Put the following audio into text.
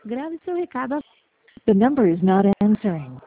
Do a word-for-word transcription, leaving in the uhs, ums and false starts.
Grave seu recado. The number is not answering.